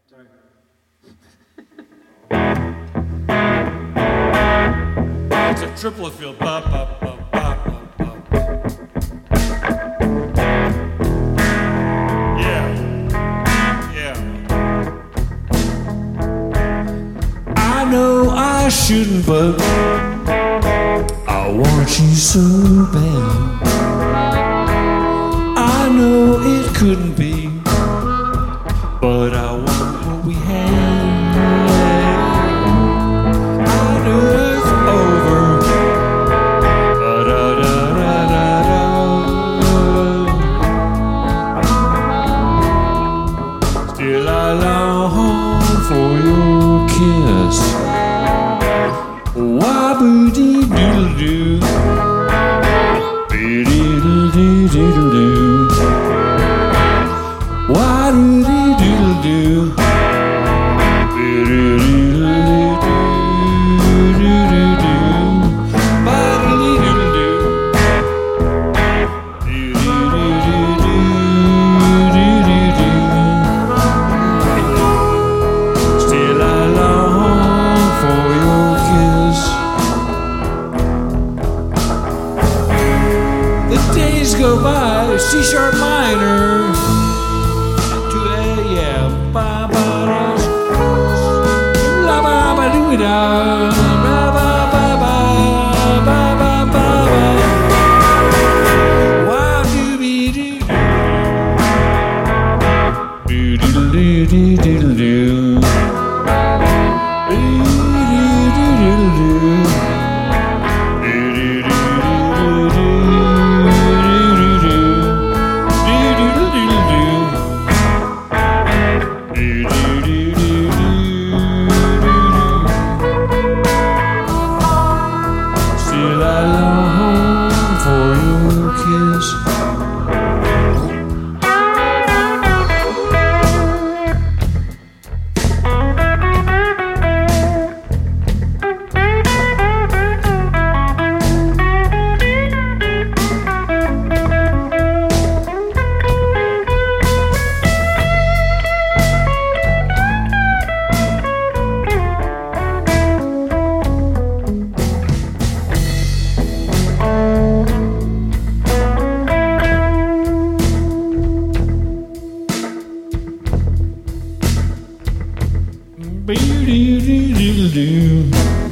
Sorry. It's a triplet field. Ba, ba, ba, ba, ba, ba. Yeah. Yeah. I know I shouldn't, but I want you so bad. I know it couldn't be, but I want what we had. I know it's over. Da-da-da-da-da. Still I long for your kiss. Wah-boo-dee-doodle-doo. Be-dee-doo-dee-doo-doo. Wah-doo-dee-doodle-doo. Still I long for your kiss. The days go by, C sharp minor. 2 a.m. Ba ba da, la ba ba doo da, ba ba ba ba ba ba ba. Wow doo be doo, doo doo doo doo doo doo. Still I long for your kiss. Be-doo-doo-doo-doo.